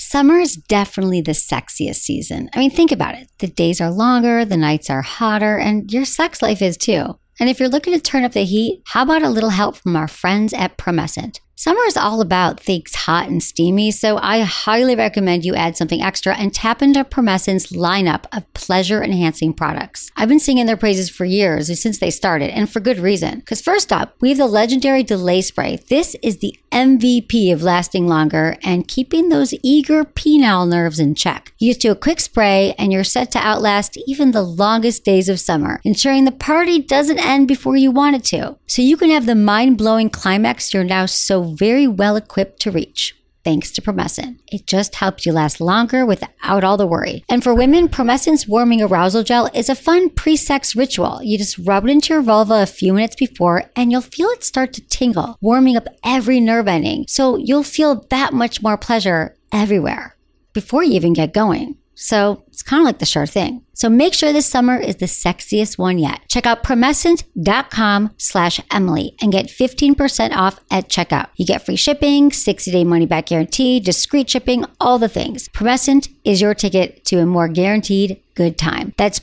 Summer is definitely the sexiest season. I mean, think about it. The days are longer, the nights are hotter, and your sex life is too. And if you're looking to turn up the heat, how about a little help from our friends at Promescent? Summer is all about things hot and steamy, so I highly recommend you add something extra and tap into Promescent's lineup of pleasure-enhancing products. I've been singing their praises for years, since they started, and for good reason. Because first up, we have the legendary Delay Spray. This is the MVP of lasting longer and keeping those eager penile nerves in check. You just do a quick spray and you're set to outlast even the longest days of summer, ensuring the party doesn't end before you want it to. So you can have the mind-blowing climax you're now so very well equipped to reach. Thanks to Promescent. It just helps you last longer without all the worry. And for women, Promescent's Warming Arousal Gel is a fun pre-sex ritual. You just rub it into your vulva a few minutes before and you'll feel it start to tingle, warming up every nerve ending. So you'll feel that much more pleasure everywhere before you even get going. So it's kind of like the sure thing. So make sure this summer is the sexiest one yet. Check out Promescent.com/Emily and get 15% off at checkout. You get free shipping, 60-day money-back guarantee, discreet shipping, all the things. Promescent is your ticket to a more guaranteed good time. That's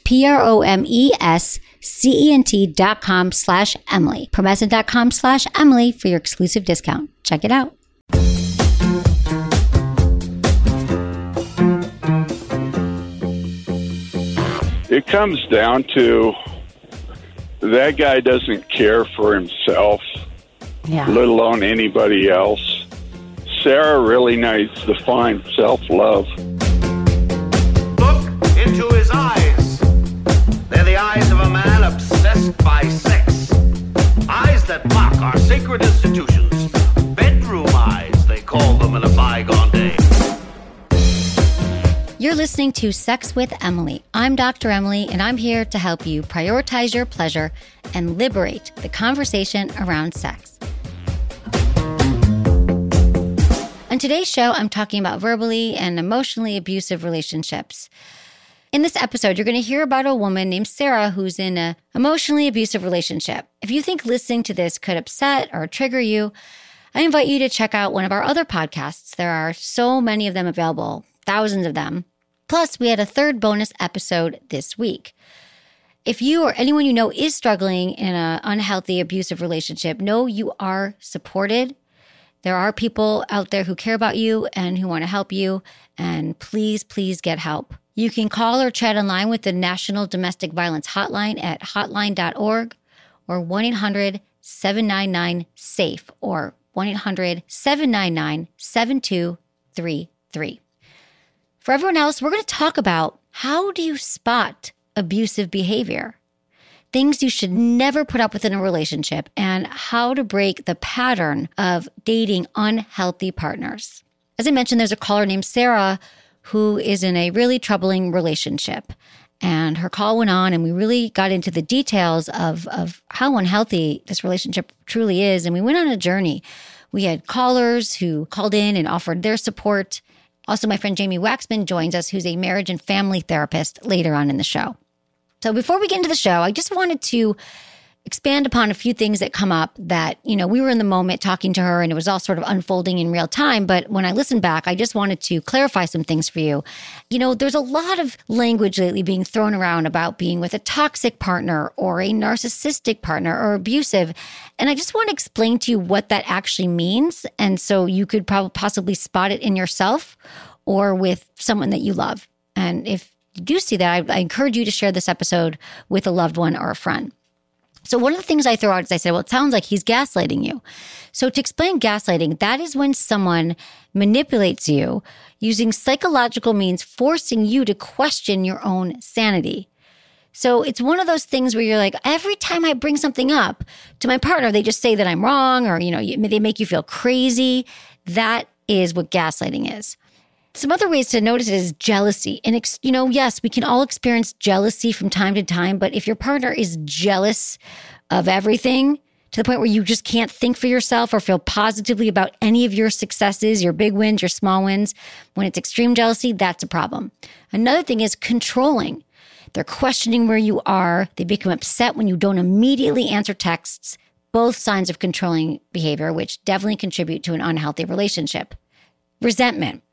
PROMESCENT.com/Emily. Promescent.com/Emily for your exclusive discount. Check it out. It comes down to that guy doesn't care for himself, let alone anybody else. Sarah really needs to find self-love. Look into his eyes. They're the eyes of a man obsessed by sex. Eyes that mock our sacred institutions. Bedroom eyes, they call them in a bygone day. You're listening to Sex with Emily. I'm Dr. Emily, and I'm here to help you prioritize your pleasure and liberate the conversation around sex. On today's show, I'm talking about verbally and emotionally abusive relationships. In this episode, you're going to hear about a woman named Sarah who's in an emotionally abusive relationship. If you think listening to this could upset or trigger you, I invite you to check out one of our other podcasts. There are so many of them available, thousands of them. Plus, we had a third bonus episode this week. If you or anyone you know is struggling in an unhealthy, abusive relationship, know you are supported. There are people out there who care about you and who want to help you. And please, please get help. You can call or chat online with the National Domestic Violence Hotline at hotline.org or 1-800-799-SAFE or 1-800-799-7233. For everyone else, we're going to talk about how do you spot abusive behavior, things you should never put up with in a relationship, and how to break the pattern of dating unhealthy partners. As I mentioned, there's a caller named Sarah who is in a really troubling relationship. And her call went on and we really got into the details of how unhealthy this relationship truly is. And we went on a journey. We had callers who called in and offered their support. Also, my friend Jamie Waxman joins us, who's a marriage and family therapist, later on in the show. So before we get into the show, I just wanted to expand upon a few things that come up that, we were in the moment talking to her and it was all sort of unfolding in real time. But when I listened back, I just wanted to clarify some things for you. There's a lot of language lately being thrown around about being with a toxic partner or a narcissistic partner or abusive. And I just want to explain to you what that actually means. And so you could probably possibly spot it in yourself or with someone that you love. And if you do see that, I encourage you to share this episode with a loved one or a friend. So one of the things I throw out is I said, well, it sounds like he's gaslighting you. So to explain gaslighting, that is when someone manipulates you using psychological means, forcing you to question your own sanity. So it's one of those things where you're like, every time I bring something up to my partner, they just say that I'm wrong or, they make you feel crazy. That is what gaslighting is. Some other ways to notice it is jealousy. And, yes, we can all experience jealousy from time to time, but if your partner is jealous of everything to the point where you just can't think for yourself or feel positively about any of your successes, your big wins, your small wins, when it's extreme jealousy, that's a problem. Another thing is controlling. They're questioning where you are. They become upset when you don't immediately answer texts, both signs of controlling behavior, which definitely contribute to an unhealthy relationship. Resentment.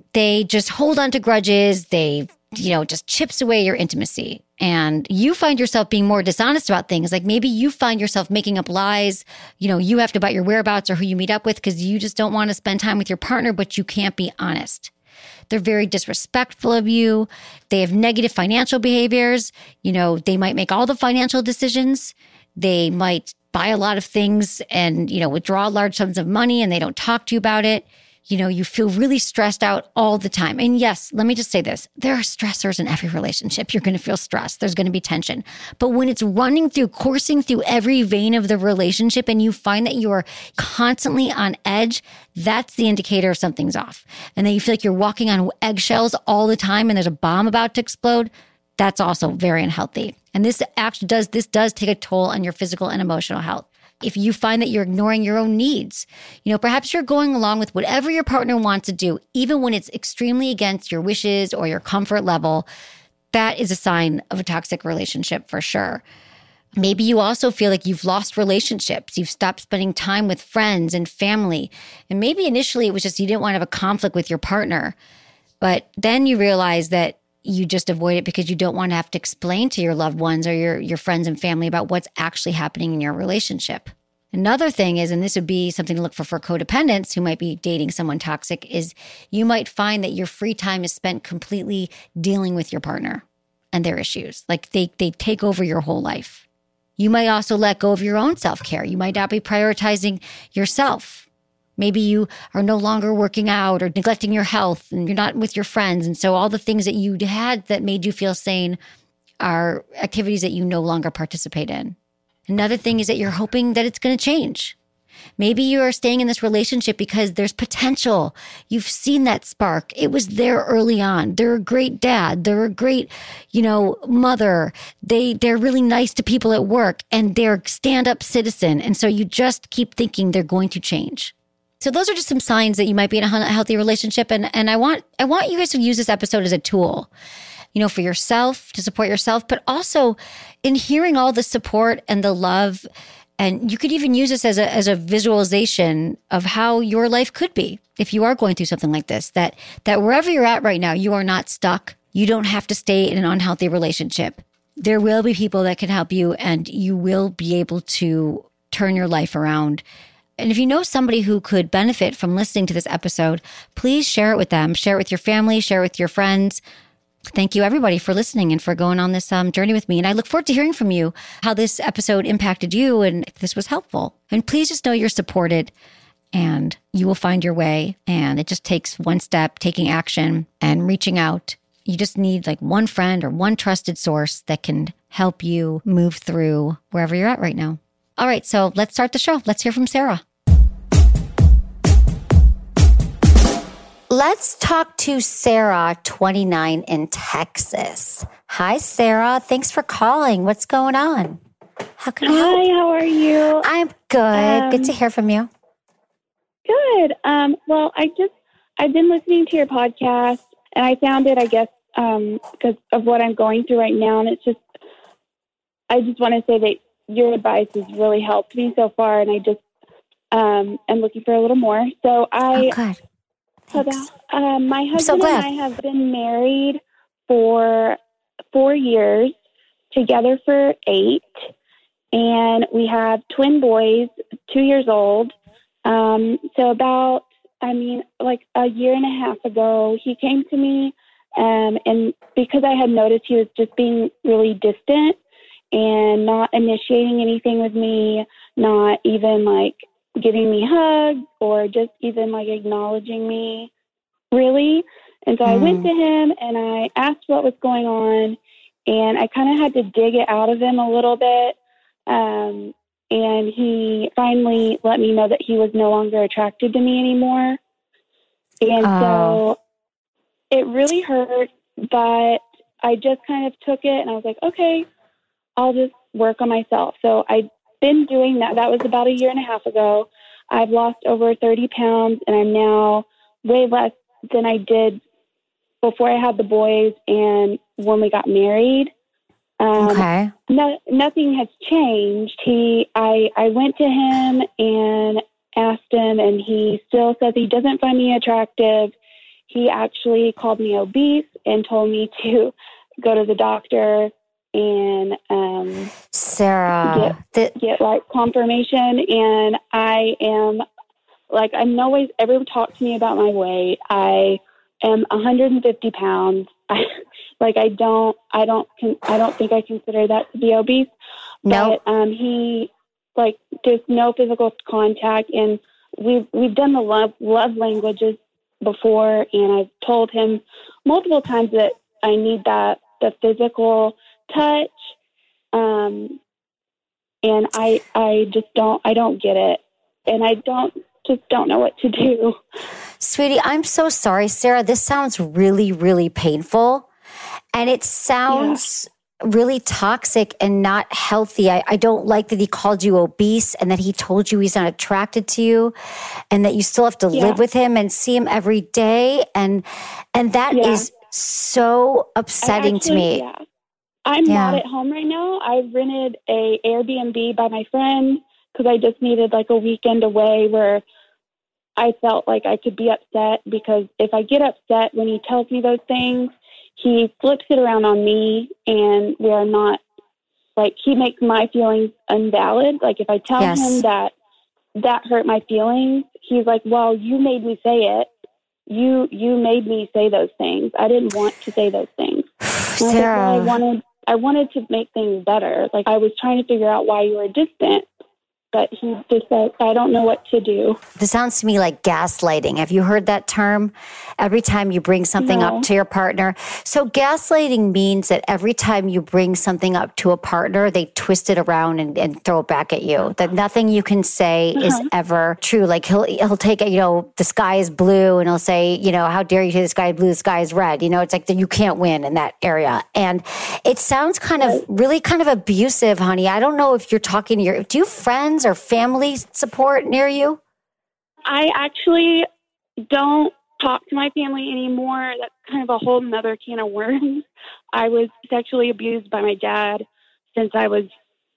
they just hold on to grudges. They, just chips away your intimacy. And you find yourself being more dishonest about things. Like maybe you find yourself making up lies. You have to about your whereabouts or who you meet up with because you just don't want to spend time with your partner, but you can't be honest. They're very disrespectful of you. They have negative financial behaviors. They might make all the financial decisions. They might buy a lot of things and, withdraw large sums of money and they don't talk to you about it. You feel really stressed out all the time. And yes, let me just say this. There are stressors in every relationship. You're going to feel stressed. There's going to be tension. But when it's coursing through every vein of the relationship and you find that you're constantly on edge, that's the indicator something's off. And then you feel like you're walking on eggshells all the time and there's a bomb about to explode. That's also very unhealthy. And this does take a toll on your physical and emotional health. If you find that you're ignoring your own needs, perhaps you're going along with whatever your partner wants to do, even when it's extremely against your wishes or your comfort level, that is a sign of a toxic relationship for sure. Maybe you also feel like you've lost relationships. You've stopped spending time with friends and family. And maybe initially it was just you didn't want to have a conflict with your partner. But then you realize that you just avoid it because you don't want to have to explain to your loved ones or your friends and family about what's actually happening in your relationship. Another thing is, and this would be something to look for codependents who might be dating someone toxic, is you might find that your free time is spent completely dealing with your partner and their issues. Like they take over your whole life. You might also let go of your own self-care. You might not be prioritizing yourself. Maybe you are no longer working out or neglecting your health and you're not with your friends. And so all the things that you had that made you feel sane are activities that you no longer participate in. Another thing is that you're hoping that it's going to change. Maybe you are staying in this relationship because there's potential. You've seen that spark. It was there early on. They're a great dad. They're a great, mother. They're really nice to people at work and they're a stand-up citizen. And so you just keep thinking they're going to change. So those are just some signs that you might be in a healthy relationship. And I want you guys to use this episode as a tool, for yourself, to support yourself, but also in hearing all the support and the love. And you could even use this as a visualization of how your life could be if you are going through something like this, that wherever you're at right now, you are not stuck. You don't have to stay in an unhealthy relationship. There will be people that can help you and you will be able to turn your life around. And if you know somebody who could benefit from listening to this episode, please share it with them. Share it with your family, share it with your friends. Thank you, everybody, for listening and for going on this journey with me. And I look forward to hearing from you how this episode impacted you and if this was helpful. And please just know you're supported and you will find your way. And it just takes one step, taking action and reaching out. You just need like one friend or one trusted source that can help you move through wherever you're at right now. All right, so let's start the show. Let's hear from Sarah. Let's talk to Sarah, 29 in Texas. Hi, Sarah. Thanks for calling. What's going on? How can I help? Hi, how are you? I'm good. Good to hear from you. Good. Well, I've been listening to your podcast and I found it, I guess, because of what I'm going through right now. And I just want to say that your advice has really helped me so far. And I just am looking for a little more. So good. My husband and I have been married for 4 years, together for 8, and we have twin boys, 2 years old. So about, like a year and a half ago, he came to me, and because I had noticed he was just being really distant and not initiating anything with me, not even like giving me hugs or just even like acknowledging me, really. And so I went to him and I asked what was going on, and I kind of had to dig it out of him a little bit. And he finally let me know that he was no longer attracted to me anymore. And so it really hurt, but I just kind of took it and I was like, okay, I'll just work on myself. So I've been doing that. That was about a year and a half ago. I've lost over 30 pounds and I'm now way less than I did before I had the boys and when we got married. Okay. Nothing has changed. I went to him and asked him, and he still says he doesn't find me attractive. he actually called me obese and told me to go to the doctor and Sarah, get like confirmation. And I am like, I'm no ways, everyone talks to me about my weight. I am 150 pounds. I don't think I consider that to be obese. No. But he like just no physical contact, and we've done the love languages before, and I've told him multiple times that I need the physical touch, and I don't get it, and I don't know what to do. Sweetie, I'm so sorry, Sarah. This sounds really, really painful, and it sounds really toxic and not healthy. I don't like that he called you obese and that he told you he's not attracted to you and that you still have to live with him and see him every day. And that is so upsetting to me. Yeah. I'm not at home right now. I rented a Airbnb by my friend because I just needed like a weekend away where I felt like I could be upset, because if I get upset when he tells me those things, he flips it around on me, and we are not, like, he makes my feelings invalid. Like, if I tell him that hurt my feelings, he's like, well, you made me say it. You made me say those things. I didn't want to say those things. Sarah. I wanted to make things better. Like, I was trying to figure out why you were distant. But he just said, I don't know what to do. This sounds to me like gaslighting. Have you heard that term? Every time you bring something up to your partner. So gaslighting means that every time you bring something up to a partner, they twist it around and throw it back at you. That nothing you can say is ever true. Like he'll take it, the sky is blue, and he'll say, how dare you say the sky is blue, the sky is red. It's like that you can't win in that area. And it sounds kind of abusive, honey. I don't know if you're talking to do you have friends or family support near you? I actually don't talk to my family anymore. That's kind of a whole nother can of worms. I was sexually abused by my dad since I was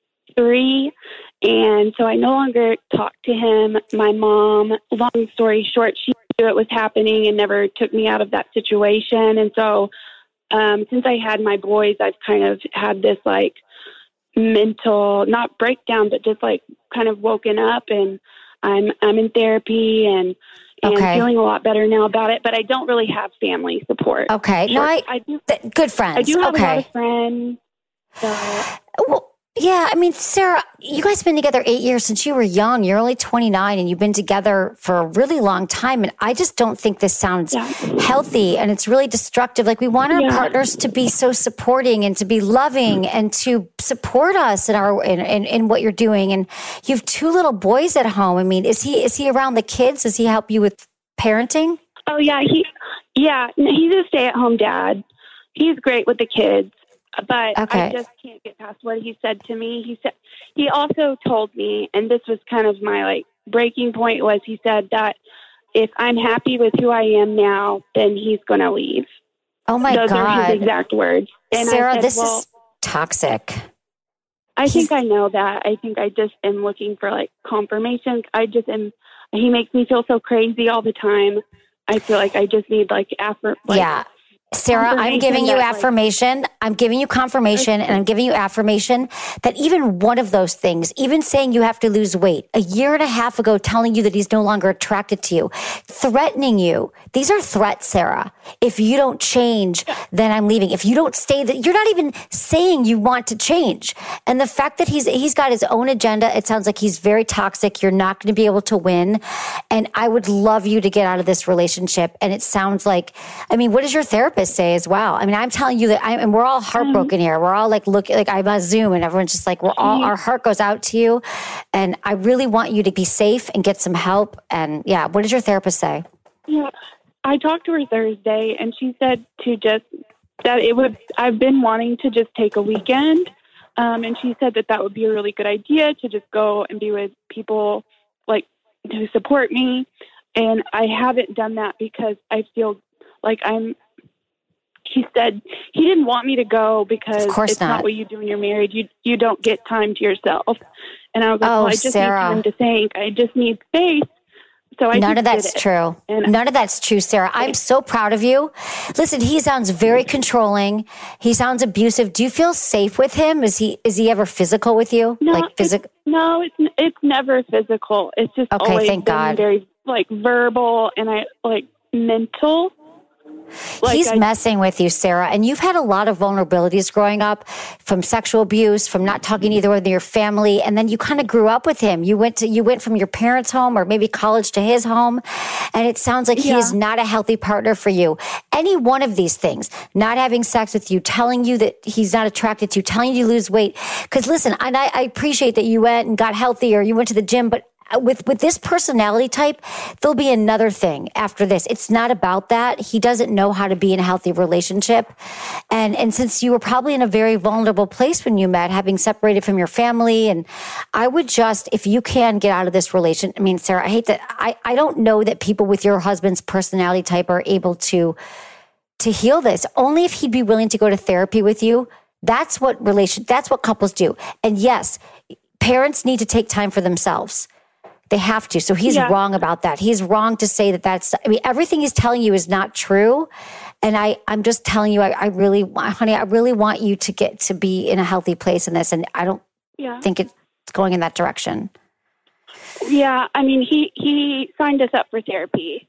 3, and so I no longer talk to him. My mom, long story short, she knew it was happening and never took me out of that situation. And so since I had my boys, I've kind of had this like mental, not breakdown, but just like kind of woken up, and I'm in therapy and feeling a lot better now about it, but I don't really have family support. Okay. Sure. No, I do. Good friends. I do have a lot of friends. So. Well, yeah. I mean, Sarah, you guys have been together 8 years since you were young. You're only 29 and you've been together for a really long time. And I just don't think this sounds healthy, and it's really destructive. Like, we want our partners to be so supporting and to be loving and to support us in what you're doing. And you have 2 little boys at home. I mean, is he around the kids? Does he help you with parenting? Oh yeah. He's a stay-at-home dad. He's great with the kids. But I just can't get past what he said to me. He also told me, and this was kind of my like breaking point, was he said that if I'm happy with who I am now, then he's going to leave. Oh my God. Those are his exact words. And Sarah, this is toxic. I think I know that. I think I just am looking for like confirmation. He makes me feel so crazy all the time. I feel like I just need Sarah, I'm giving you affirmation. I'm giving you confirmation, and I'm giving you affirmation that even one of those things, even saying you have to lose weight, a year and a half ago telling you that he's no longer attracted to you, threatening you. These are threats, Sarah. If you don't change, then I'm leaving. If you don't stay, you're not even saying you want to change. And the fact that he's got his own agenda, it sounds like he's very toxic. You're not going to be able to win. And I would love you to get out of this relationship. And it sounds like, what does your therapist say as well? I mean, I'm telling you that and we're all heartbroken here. We're all like, look, like I'm on Zoom and everyone's just like, our heart goes out to you. And I really want you to be safe and get some help. And what does your therapist say? Yeah, I talked to her Thursday, and she said I've been wanting to just take a weekend. And she said that would be a really good idea to just go and be with people like who support me. And I haven't done that because I feel like he said he didn't want me to go because it's not what you do when you're married. You don't get time to yourself. And I was like, I just need time to think. I just need space. None of that's true. None of that's true, Sarah. I'm so proud of you. Listen, he sounds very controlling. He sounds abusive. Do you feel safe with him? Is he ever physical with you? No, it's never physical. It's just always thank been God. very verbal and mental. He's messing with you, Sarah. And you've had a lot of vulnerabilities growing up, from sexual abuse, from not talking to either one of your family. And then you kind of grew up with him. You went from your parents' home or maybe college to his home. And it sounds like he is not a healthy partner for you. Any one of these things, not having sex with you, telling you that he's not attracted to you, telling you to lose weight. Because listen, and I appreciate that you went and got healthy or you went to the gym, but with this personality type, there'll be another thing after this. It's not about that. He doesn't know how to be in a healthy relationship. And since you were probably in a very vulnerable place when you met, having separated from your family, and I would just, if you can get out of this relation, I mean, Sarah, I hate that. I don't know that people with your husband's personality type are able to heal this. Only if he'd be willing to go to therapy with you. That's what couples do. And yes, parents need to take time for themselves. They have to. So he's wrong about that. He's wrong to say everything he's telling you is not true. And I'm just telling you, I really want you to get to be in a healthy place in this. And I don't think it's going in that direction. Yeah. I mean, he signed us up for therapy.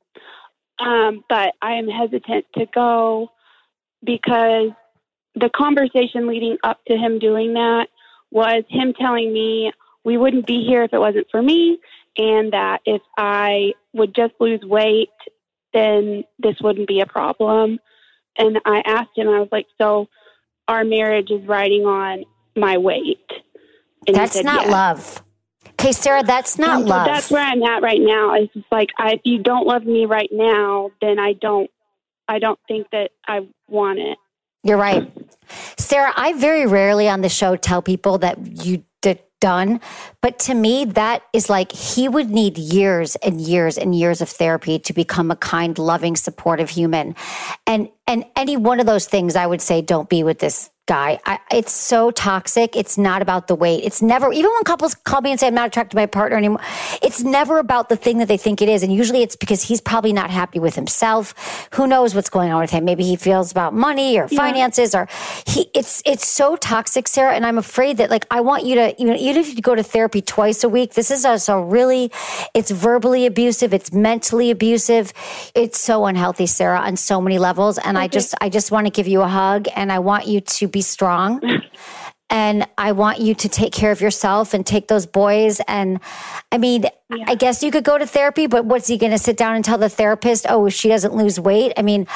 But I am hesitant to go because the conversation leading up to him doing that was him telling me we wouldn't be here if it wasn't for me. And that if I would just lose weight, then this wouldn't be a problem. And I asked him, I was like, so our marriage is riding on my weight. And that's not love. Okay, Sarah, that's not love. That's where I'm at right now. It's just if you don't love me right now, then I don't think that I want it. You're right. Sarah, I very rarely on the show tell people that you done. But to me, that is he would need years and years and years of therapy to become a kind, loving, supportive human. And any one of those things, I would say, don't be with this guy. It's so toxic. It's not about the weight. It's never, even when couples call me and say, I'm not attracted to my partner anymore, it's never about the thing that they think it is. And usually it's because he's probably not happy with himself. Who knows what's going on with him? Maybe he feels about money or finances or it's so toxic, Sarah. And I'm afraid that I want you to, even if you go to therapy twice a week, this is it's verbally abusive. It's mentally abusive. It's so unhealthy, Sarah, on so many levels. And I just want to give you a hug and I want you to be strong. And I want you to take care of yourself and take those boys. And I mean, I guess you could go to therapy, but what's he going to sit down and tell the therapist, oh, if she doesn't lose weight? I mean,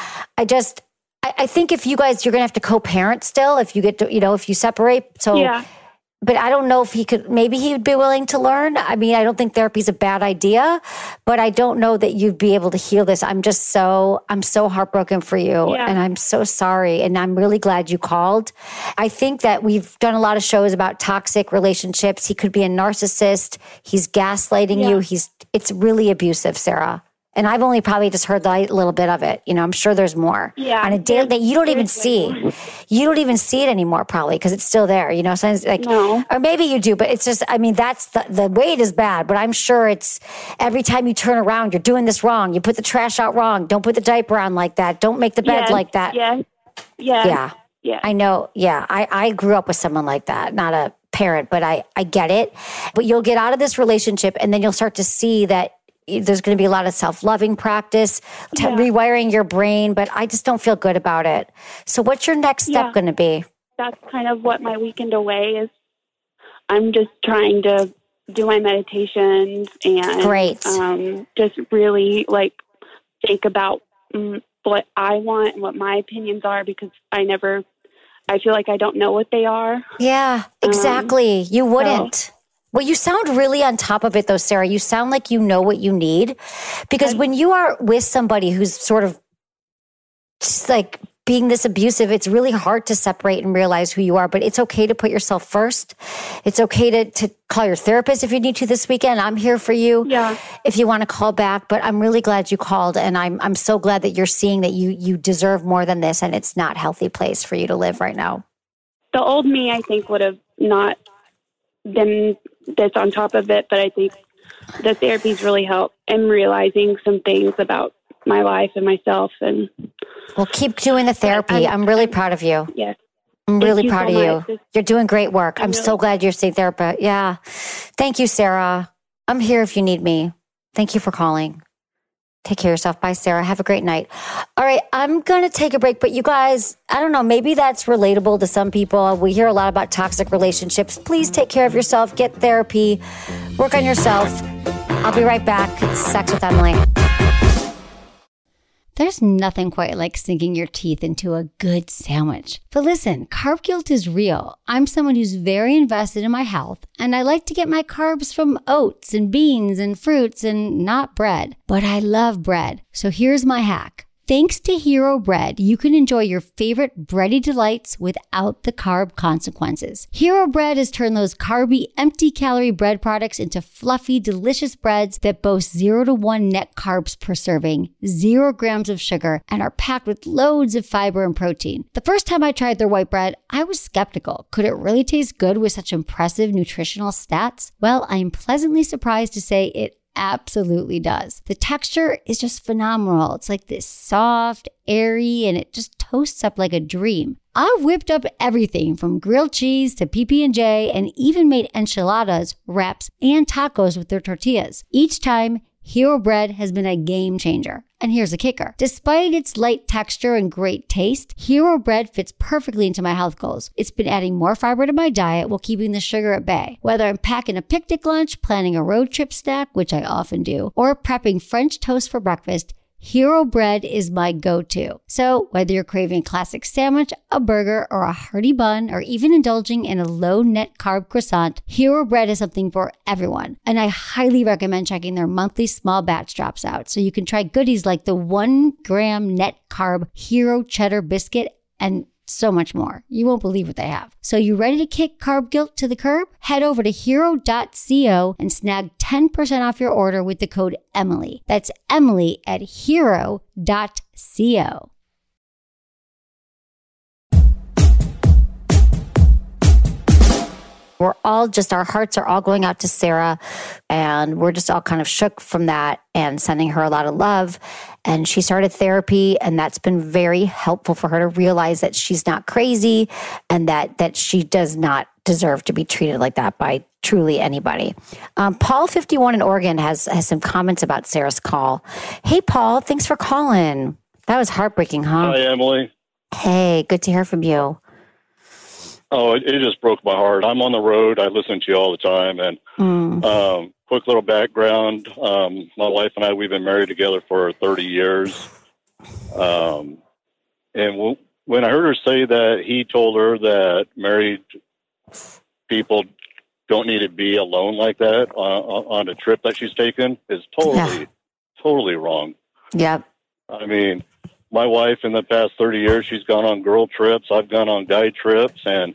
I think if you guys, you're going to have to co-parent still if you get to, if you separate. So, but I don't know if maybe he would be willing to learn. I mean, I don't think therapy is a bad idea, but I don't know that you'd be able to heal this. I'm so heartbroken for you and I'm so sorry. And I'm really glad you called. I think that we've done a lot of shows about toxic relationships. He could be a narcissist. He's gaslighting you. It's really abusive, Sarah. And I've only probably just heard a little bit of it. I'm sure there's more. Yeah. On a day that you don't even see. You don't even see it anymore probably because it's still there. Sometimes no. Or maybe you do, but it's just, that's the weight is bad, but I'm sure it's every time you turn around, you're doing this wrong. You put the trash out wrong. Don't put the diaper on like that. Don't make the bed like that. Yeah. I know. Yeah. I grew up with someone like that, not a parent, but I get it. But you'll get out of this relationship and then you'll start to see that there's going to be a lot of self-loving practice, rewiring your brain, but I just don't feel good about it. So what's your next step going to be? That's kind of what my weekend away is. I'm just trying to do my meditations and just really think about what I want and what my opinions are because I feel like I don't know what they are. Yeah, exactly. You wouldn't. Well, you sound really on top of it though, Sarah. You sound like you know what you need because when you are with somebody who's sort of just being this abusive, it's really hard to separate and realize who you are, but it's okay to put yourself first. It's okay to call your therapist if you need to this weekend. I'm here for you if you want to call back, but I'm really glad you called and I'm so glad that you're seeing that you deserve more than this and it's not a healthy place for you to live right now. The old me, I think, would have not been this on top of it, but I think the therapy's really helped. I'm realizing some things about my life and myself. And well, keep doing the therapy. I'm really proud of you. Yes. I'm really proud of you. You're doing great work. I'm so glad you're seeing therapist. Yeah. Thank you, Sarah. I'm here if you need me. Thank you for calling. Take care of yourself. Bye, Sarah. Have a great night. All right. I'm going to take a break, but you guys, I don't know, maybe that's relatable to some people. We hear a lot about toxic relationships. Please take care of yourself. Get therapy. Work on yourself. I'll be right back. It's Sex with Emily. There's nothing quite like sinking your teeth into a good sandwich. But listen, carb guilt is real. I'm someone who's very invested in my health, and I like to get my carbs from oats and beans and fruits and not bread. But I love bread. So here's my hack. Thanks to Hero Bread, you can enjoy your favorite bready delights without the carb consequences. Hero Bread has turned those carby, empty-calorie bread products into fluffy, delicious breads that boast 0 to 1 net carbs per serving, 0 grams of sugar, and are packed with loads of fiber and protein. The first time I tried their white bread, I was skeptical. Could it really taste good with such impressive nutritional stats? Well, I am pleasantly surprised to say it absolutely does. The texture is just phenomenal. It's like this soft, airy, and it just toasts up like a dream. I've whipped up everything from grilled cheese to PB&J and even made enchiladas, wraps, and tacos with their tortillas. Each time, Hero Bread has been a game changer. And here's the kicker. Despite its light texture and great taste, Hero Bread fits perfectly into my health goals. It's been adding more fiber to my diet while keeping the sugar at bay. Whether I'm packing a picnic lunch, planning a road trip snack, which I often do, or prepping French toast for breakfast, Hero Bread is my go-to. So whether you're craving a classic sandwich, a burger, or a hearty bun, or even indulging in a low-net carb croissant, Hero Bread is something for everyone. And I highly recommend checking their monthly small batch drops out so you can try goodies like the 1 gram net carb Hero Cheddar Biscuit and so much more. You won't believe what they have. So you ready to kick carb guilt to the curb? Head over to hero.co and snag 10% off your order with the code Emily. That's Emily at hero.co. We're all just, our hearts are all going out to Sarah, and we're just all kind of shook from that and sending her a lot of love. And she started therapy, and that's been very helpful for her to realize that she's not crazy and that she does not deserve to be treated like that by truly anybody. Paul, 51 in Oregon, has some comments about Sarah's call. Hey, Paul, thanks for calling. That was heartbreaking, huh? Hi, Emily. Hey, good to hear from you. Oh, it just broke my heart. I'm on the road. I listen to you all the time. And quick little background. My wife and I, we've been married together for 30 years. And when I heard her say that he told her that married people don't need to be alone like that on a trip that she's taken is totally wrong. Yep. I mean, my wife in the past 30 years, she's gone on girl trips. I've gone on guy trips. And,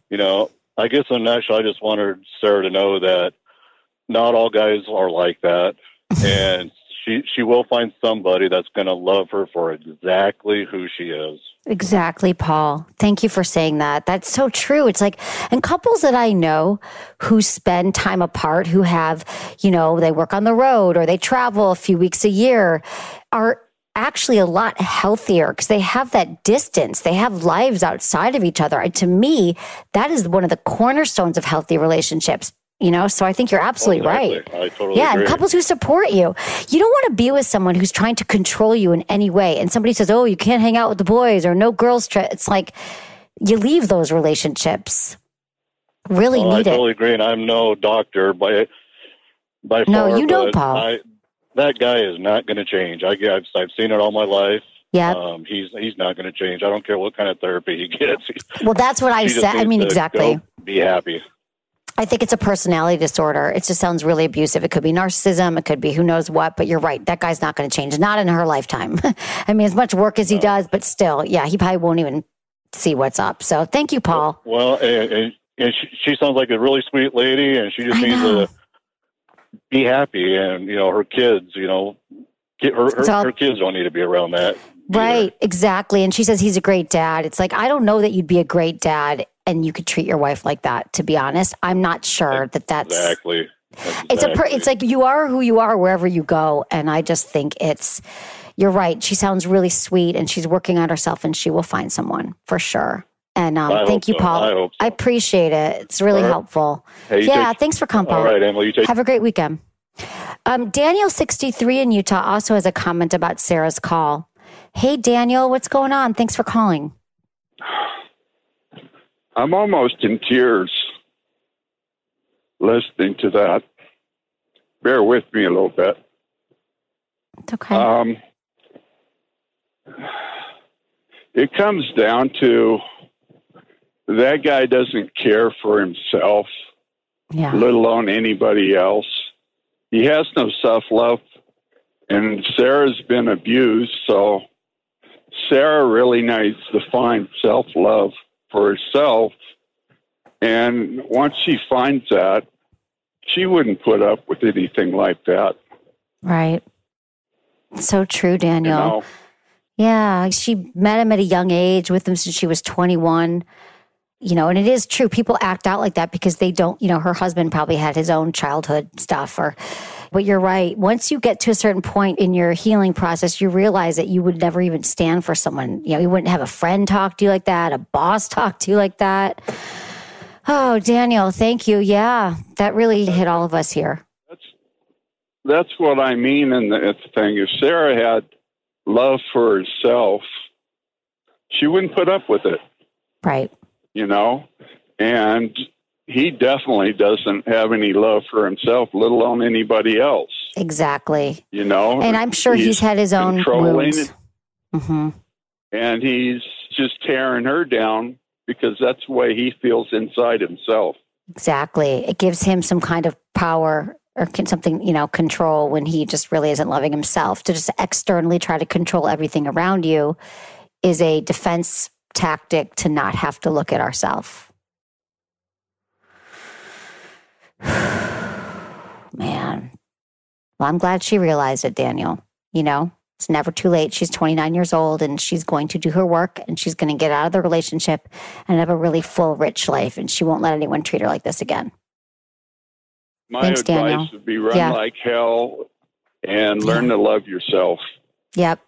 I guess in a nutshell, I just wanted Sarah to know that not all guys are like that. And she will find somebody that's going to love her for exactly who she is. Exactly, Paul. Thank you for saying that. That's so true. It's like, and couples that I know who spend time apart, who have, they work on the road or they travel a few weeks a year, are actually a lot healthier because they have that distance. They have lives outside of each other. And to me, that is one of the cornerstones of healthy relationships. So I think you're absolutely right. I totally agree. And couples who support you. You don't want to be with someone who's trying to control you in any way. And somebody says, oh, you can't hang out with the boys or no girls trip. It's like you leave those relationships. Really need it. I totally agree. And I'm no doctor by far. No, you know, Paul. That guy is not going to change. I've seen it all my life. Yeah. He's not going to change. I don't care what kind of therapy he gets. Well, that's what I said. I mean, exactly. Be happy. I think it's a personality disorder. It just sounds really abusive. It could be narcissism. It could be who knows what. But you're right. That guy's not going to change. Not in her lifetime. I mean, as much work as he does, but still, yeah, he probably won't even see what's up. So thank you, Paul. Well, and she sounds like a really sweet lady, and she just needs to be happy. And, her kids, her kids don't need to be around that. Right, either. exactly. And she says he's a great dad. It's like, I don't know that you'd be a great dad and you could treat your wife like that, to be honest. I'm not sure that that's... Exactly. It's like you are who you are wherever you go. And I just think you're right. She sounds really sweet and she's working on herself and she will find someone for sure. And thank you, Paul. I appreciate it. It's really helpful. Hey, thanks for coming, Paul. All right, Emily. Have a great weekend. Daniel, 63 in Utah, also has a comment about Sarah's call. Hey, Daniel, what's going on? Thanks for calling. I'm almost in tears listening to that. Bear with me a little bit. It's okay. It comes down to that guy doesn't care for himself, let alone anybody else. He has no self-love, and Sarah's been abused, so Sarah really needs to find self-love for herself, and once she finds that, she wouldn't put up with anything like that. Right. So true, Daniel. You know? Yeah, she met him at a young age, with him since she was 21. And it is true. People act out like that because they don't, her husband probably had his own childhood stuff but you're right. Once you get to a certain point in your healing process, you realize that you would never even stand for someone. You wouldn't have a friend talk to you like that, a boss talk to you like that. Oh, Daniel, thank you. Yeah, that really hit all of us here. That's what I mean in the thing. If Sarah had love for herself, she wouldn't put up with it. Right. And he definitely doesn't have any love for himself, let alone anybody else. Exactly. And I'm sure he's had his own wounds. Mm-hmm. And he's just tearing her down because that's the way he feels inside himself. Exactly. It gives him some kind of power or control when he just really isn't loving himself. To just externally try to control everything around you is a defense tactic to not have to look at ourselves. Man. Well, I'm glad she realized it, Daniel. It's never too late. She's 29 years old and she's going to do her work and she's going to get out of the relationship and have a really full, rich life. And she won't let anyone treat her like this again. Thanks, advice Daniel. Would be run like hell and learn to love yourself. Yep.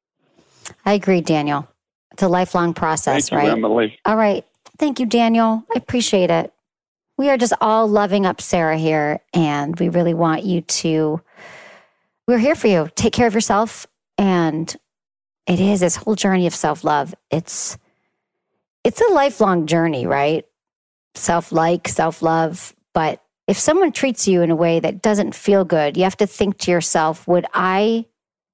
I agree, Daniel. It's a lifelong process, right? Thank you, Emily. All right. Thank you, Daniel. I appreciate it. We are just all loving up Sarah here, and we really want you to, we're here for you. Take care of yourself. And it is this whole journey of self-love. It's a lifelong journey, right? Self-like, self-love. But if someone treats you in a way that doesn't feel good, you have to think to yourself, would I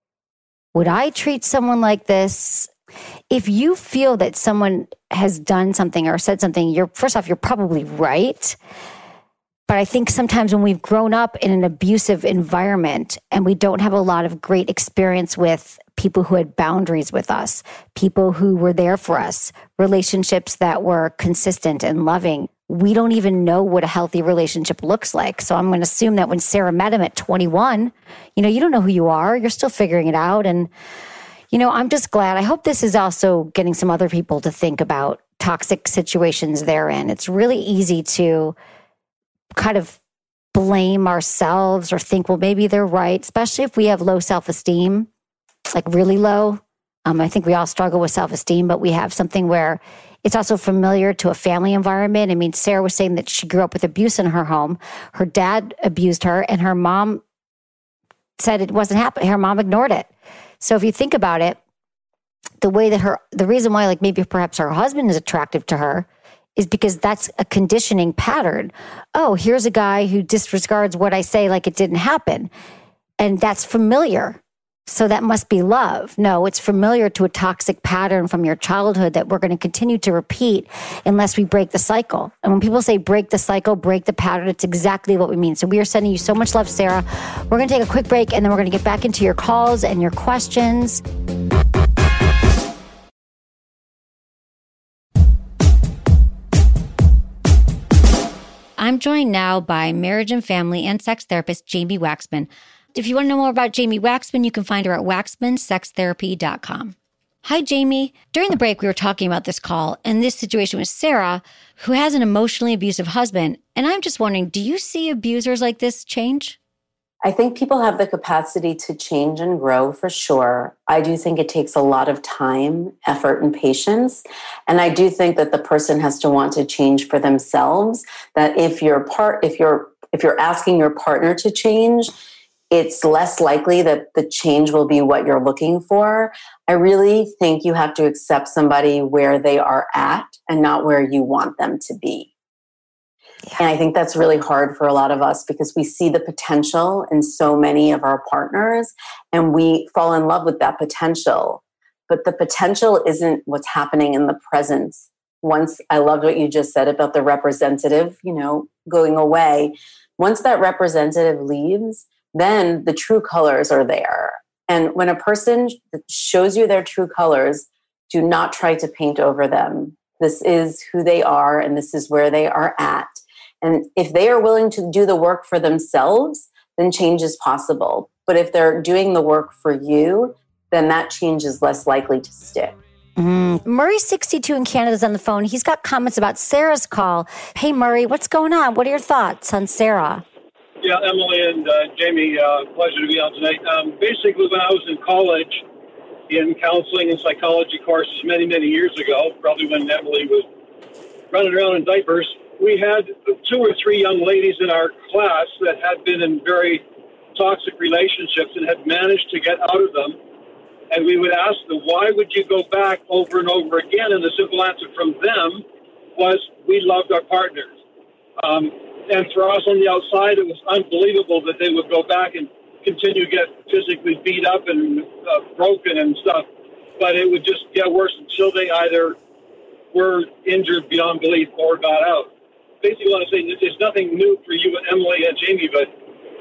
treat someone like this? If you feel that someone has done something or said something, first off, you're probably right. But I think sometimes when we've grown up in an abusive environment and we don't have a lot of great experience with people who had boundaries with us, people who were there for us, relationships that were consistent and loving, we don't even know what a healthy relationship looks like. So I'm going to assume that when Sarah met him at 21, you don't know who you are. You're still figuring it out. And I'm just glad. I hope this is also getting some other people to think about toxic situations they're in. It's really easy to kind of blame ourselves or think, well, maybe they're right, especially if we have low self-esteem, like really low. I think we all struggle with self-esteem, but we have something where it's also familiar to a family environment. I mean, Sarah was saying that she grew up with abuse in her home. Her dad abused her and her mom said it wasn't happening. Her mom ignored it. So if you think about it, the reason why maybe perhaps her husband is attractive to her is because that's a conditioning pattern. Oh, here's a guy who disregards what I say like it didn't happen. And that's familiar. So that must be love. No, it's familiar to a toxic pattern from your childhood that we're going to continue to repeat unless we break the cycle. And when people say break the cycle, break the pattern, it's exactly what we mean. So we are sending you so much love, Sarah. We're going to take a quick break and then we're going to get back into your calls and your questions. I'm joined now by marriage and family and sex therapist Jamie Waxman. If you want to know more about Jamie Waxman, you can find her at waxmansextherapy.com. Hi, Jamie. During the break, we were talking about this call and this situation with Sarah, who has an emotionally abusive husband. And I'm just wondering, do you see abusers like this change? I think people have the capacity to change and grow for sure. I do think it takes a lot of time, effort, and patience. And I do think that the person has to want to change for themselves. That if you're asking your partner to change, it's less likely that the change will be what you're looking for. I really think you have to accept somebody where they are at and not where you want them to be. Yeah. And I think that's really hard for a lot of us because we see the potential in so many of our partners and we fall in love with that potential. But the potential isn't what's happening in the present. Once, I loved what you just said about the representative, going away. Once that representative leaves, then the true colors are there. And when a person shows you their true colors, do not try to paint over them. This is who they are and this is where they are at. And if they are willing to do the work for themselves, then change is possible. But if they're doing the work for you, then that change is less likely to stick. Murray, 62 in Canada, is on the phone. He's got comments about Sarah's call. Hey, Murray, what's going on? What are your thoughts on Sarah? Yeah, Emily and Jamie, pleasure to be on tonight. Basically, when I was in college in counseling and psychology courses many, many years ago, probably when Emily was running around in diapers, we had 2 or 3 young ladies in our class that had been in very toxic relationships and had managed to get out of them. And we would ask them, why would you go back over and over again? And the simple answer from them was, we loved our partners. And for us on the outside, it was unbelievable that they would go back and continue to get physically beat up and broken and stuff. But it would just get worse until they either were injured beyond belief or got out. Basically, what I'm saying is there's nothing new for you and Emily and Jamie, but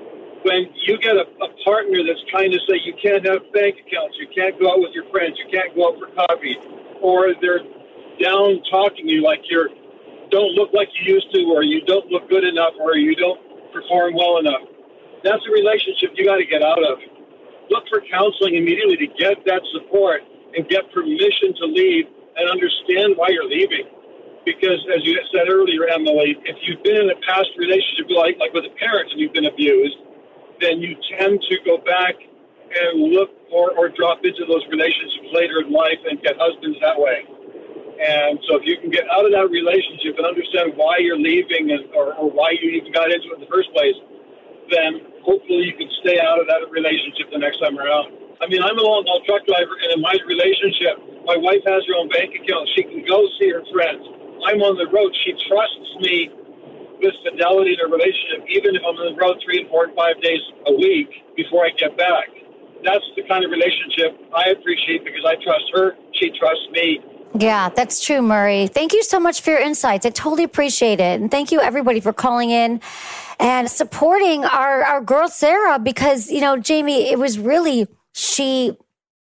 when you get a partner that's trying to say you can't have bank accounts, you can't go out with your friends, you can't go out for coffee, or they're down talking you like you're don't look like you used to, or you don't look good enough, or you don't perform well enough. That's a relationship you got to get out of. Look for counseling immediately to get that support and get permission to leave and understand why you're leaving. Because as you said earlier, Emily, if you've been in a past relationship like with a parent and you've been abused, then you tend to go back and look for or drop into those relationships later in life and get husbands that way. And so if you can get out of that relationship and understand why you're leaving or why you even got into it in the first place, then hopefully you can stay out of that relationship the next time around. I mean, I'm a long-haul truck driver, and in my relationship, my wife has her own bank account. She can go see her friends. I'm on the road. She trusts me with fidelity in a relationship, even if I'm on the road 3 and 4 and 5 days a week before I get back. That's the kind of relationship I appreciate because I trust her. She trusts me. Yeah, that's true, Murray. Thank you so much for your insights. I totally appreciate it. And thank you, everybody, for calling in and supporting our girl, Sarah, because, Jamie, it was really, she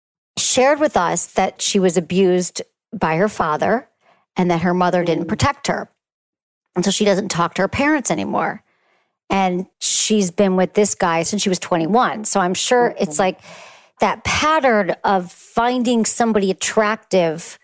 shared with us that she was abused by her father and that her mother didn't protect her. And so she doesn't talk to her parents anymore. And she's been with this guy since she was 21. So I'm sure it's like that pattern of finding somebody attractive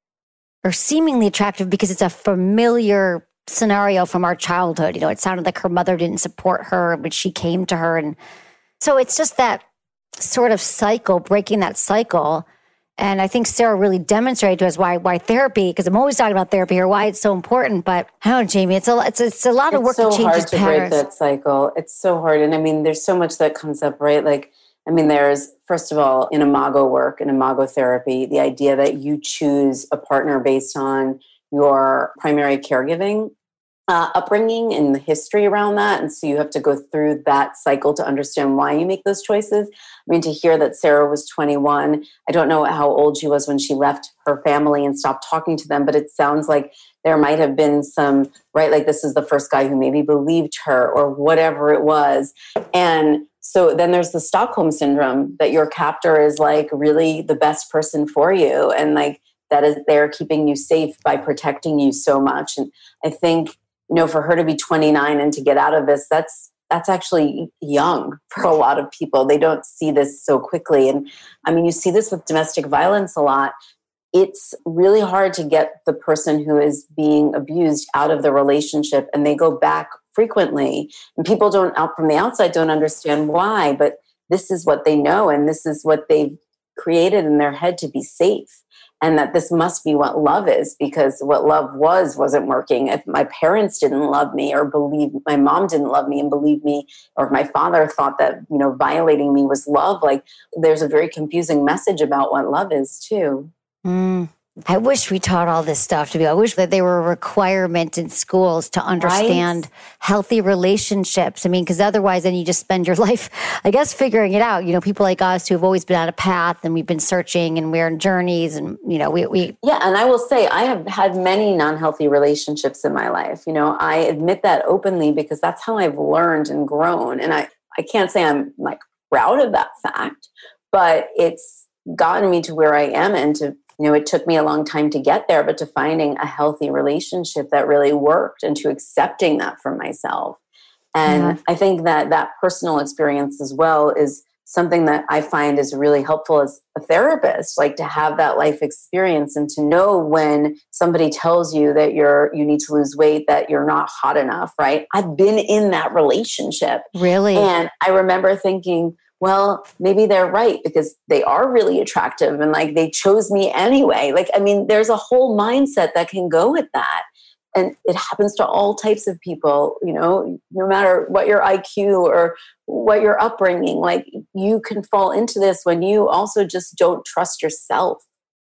or seemingly attractive because it's a familiar scenario from our childhood. It sounded like her mother didn't support her, but she came to her. And so it's just that sort of cycle, breaking that cycle. And I think Sarah really demonstrated to us why therapy, because I'm always talking about therapy or why it's so important. But I don't know, Jamie, it's a lot of work to change these patterns. It's so hard to break that cycle. It's so hard. And I mean, there's so much that comes up, right? There's, first of all, in imago work, in imago therapy, the idea that you choose a partner based on your primary caregiving upbringing and the history around that. And so you have to go through that cycle to understand why you make those choices. I mean, to hear that Sarah was 21, I don't know how old she was when she left her family and stopped talking to them, but it sounds like there might have been some, right? Like this is the first guy who maybe believed her or whatever it was. And so then there's the Stockholm syndrome that your captor is like really the best person for you. And like that is, they're keeping you safe by protecting you so much. And I think, for her to be 29 and to get out of this, that's that's actually young for a lot of people. They don't see this so quickly. And I mean, you see this with domestic violence a lot. It's really hard to get the person who is being abused out of the relationship, and they go back frequently. And people don't, out from the outside, don't understand why, but this is what they know, and this is what they've created in their head to be safe. And that this must be what love is, because what love wasn't working. If my parents didn't love me, or my mom didn't love me and believe me, or if my father thought that, violating me was love, like there's a very confusing message about what love is too. I wish we taught all this stuff to me. I wish that they were a requirement in schools to understand healthy relationships. I mean, because otherwise then you just spend your life, I guess, figuring it out. People like us who have always been on a path, and we've been searching, and we're in journeys, and, we. Yeah, and I will say I have had many non-healthy relationships in my life. I admit that openly because that's how I've learned and grown. And I can't say I'm like proud of that fact, but it's gotten me to where I am, and to it took me a long time to get there, but to finding a healthy relationship that really worked, and to accepting that for myself. And I think that personal experience as well is something that I find is really helpful as a therapist, like to have that life experience and to know when somebody tells you that you need to lose weight, that you're not hot enough, right? I've been in that relationship. Really? And I remember thinking, well, maybe they're right, because they are really attractive and like they chose me anyway. Like, I mean, there's a whole mindset that can go with that. And it happens to all types of people, no matter what your IQ or what your upbringing, like you can fall into this when you also just don't trust yourself.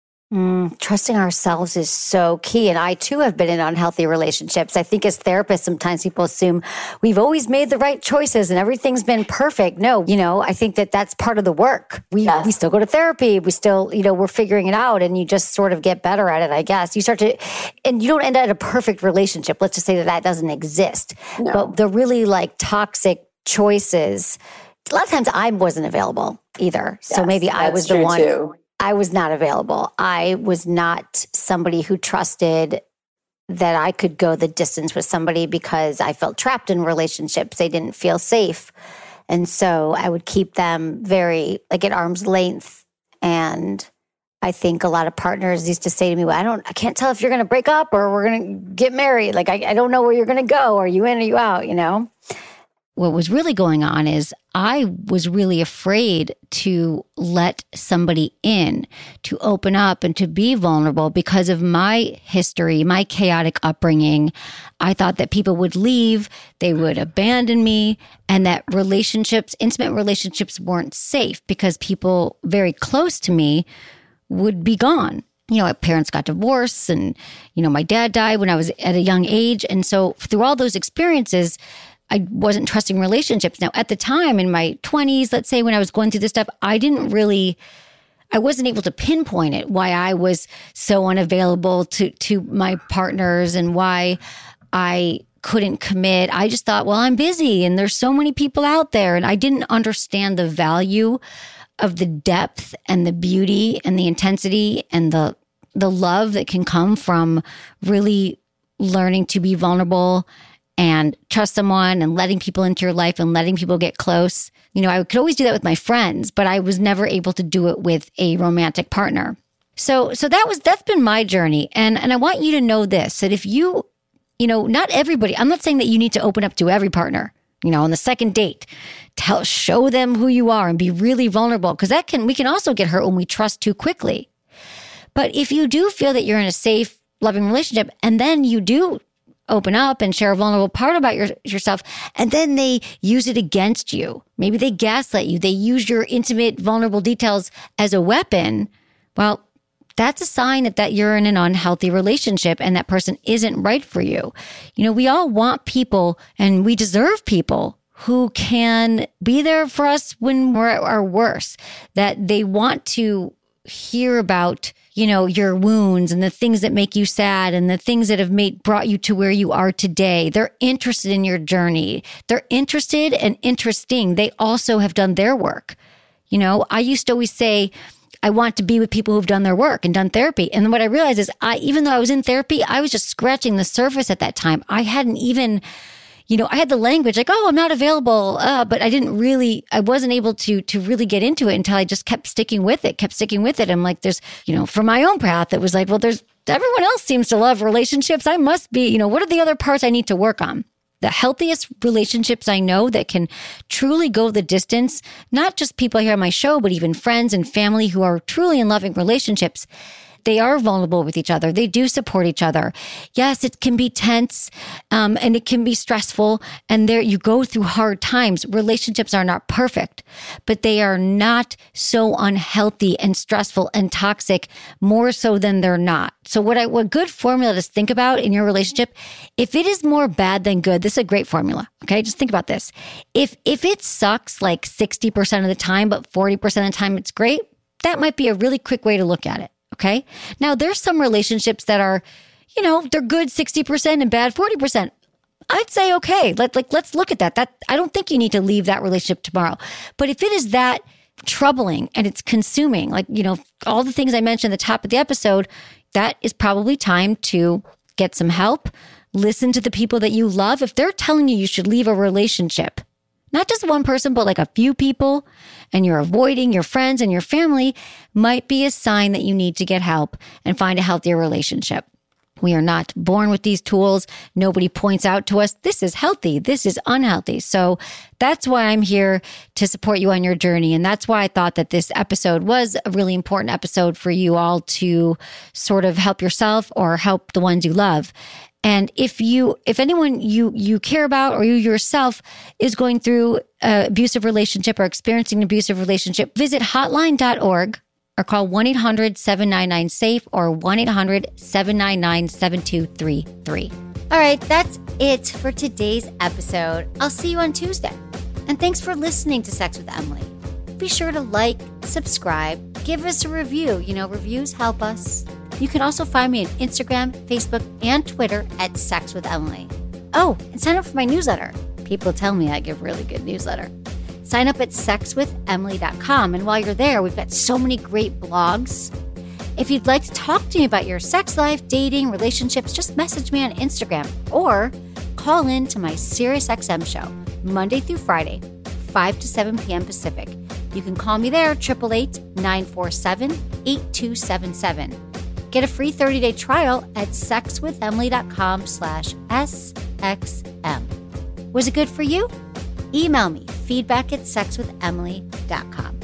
Trusting ourselves is so key. And I too have been in unhealthy relationships. I think as therapists, sometimes people assume we've always made the right choices and everything's been perfect. No, I think that's part of the work. We still go to therapy. We still, we're figuring it out, and you just sort of get better at it, I guess. You start to, and you don't end up in a perfect relationship. Let's just say that doesn't exist. No. But the really like toxic choices, a lot of times I wasn't available either. Yes, so maybe I was the one. Too. I was not available. I was not somebody who trusted that I could go the distance with somebody because I felt trapped in relationships. They didn't feel safe. And so I would keep them very like at arm's length. And I think a lot of partners used to say to me, well, I can't tell if you're going to break up or we're going to get married. Like, I don't know where you're going to go. Are you in? Are you out? What was really going on is I was really afraid to let somebody in, to open up and to be vulnerable because of my history, my chaotic upbringing. I thought that people would leave, they would abandon me, and that intimate relationships weren't safe because people very close to me would be gone. My parents got divorced, and, my dad died when I was at a young age. And so through all those experiences, I wasn't trusting relationships. Now, at the time in my 20s, let's say when I was going through this stuff, I wasn't able to pinpoint it, why I was so unavailable to my partners and why I couldn't commit. I just thought, well, I'm busy and there's so many people out there. And I didn't understand the value of the depth and the beauty and the intensity and the love that can come from really learning to be vulnerable and trust someone and letting people into your life and letting people get close. I could always do that with my friends, but I was never able to do it with a romantic partner. So that's been my journey. And I want you to know this, that if not everybody, I'm not saying that you need to open up to every partner, on the second date, show them who you are and be really vulnerable, because we can also get hurt when we trust too quickly. But if you do feel that you're in a safe, loving relationship, and then you do open up and share a vulnerable part about yourself, and then they use it against you. Maybe they gaslight you. They use your intimate, vulnerable details as a weapon. Well, that's a sign that you're in an unhealthy relationship and that person isn't right for you. We all want people, and we deserve people who can be there for us when we're at our worst, that they want to hear about your wounds and the things that make you sad and the things that have brought you to where you are today. They're interested in your journey. They're interested and interesting. They also have done their work. I used to always say, I want to be with people who've done their work and done therapy. And what I realized is even though I was in therapy, I was just scratching the surface at that time. I hadn't even I had the language like, oh, I'm not available. But I wasn't able to really get into it until I just kept sticking with it. I'm like, there's, for my own path, it was like, well, everyone else seems to love relationships. I must be, what are the other parts I need to work on? The healthiest relationships I know that can truly go the distance, not just people here on my show, but even friends and family who are truly in loving relationships. They are vulnerable with each other. They do support each other. Yes, it can be tense, and it can be stressful. And you go through hard times. Relationships are not perfect, but they are not so unhealthy and stressful and toxic, more so than they're not. So what good formula to think about in your relationship, if it is more bad than good, this is a great formula. Okay. Just think about this. If it sucks like 60% of the time, but 40% of the time it's great, that might be a really quick way to look at it. Okay. Now there's some relationships that are, they're good 60% and bad 40%. I'd say, okay, let's look at that. I don't think you need to leave that relationship tomorrow. But if it is that troubling and it's consuming, like, all the things I mentioned at the top of the episode, that is probably time to get some help. Listen to the people that you love. If they're telling you should leave a relationship, not just one person, but like a few people, and you're avoiding your friends and your family, might be a sign that you need to get help and find a healthier relationship. We are not born with these tools. Nobody points out to us, this is healthy, this is unhealthy. So that's why I'm here to support you on your journey. And that's why I thought that this episode was a really important episode for you all to sort of help yourself or help the ones you love. And if anyone you care about or you yourself is going through an abusive relationship or experiencing an abusive relationship, visit hotline.org or call 1-800-799-SAFE or 1-800-799-7233. All right, that's it for today's episode. I'll see you on Tuesday. And thanks for listening to Sex with Emily. Be sure to like, subscribe, give us a review. Reviews help us. You can also find me on Instagram, Facebook, and Twitter at Sex with Emily. Oh, and sign up for my newsletter. People tell me I give really good newsletter. Sign up at sexwithemily.com. And while you're there, we've got so many great blogs. If you'd like to talk to me about your sex life, dating, relationships, just message me on Instagram or call in to my SiriusXM show, Monday through Friday, 5 to 7 p.m. Pacific. You can call me there, 888-947-8277. Get a free 30-day trial at sexwithemily.com/SXM. Was it good for you? Email me, feedback@sexwithemily.com.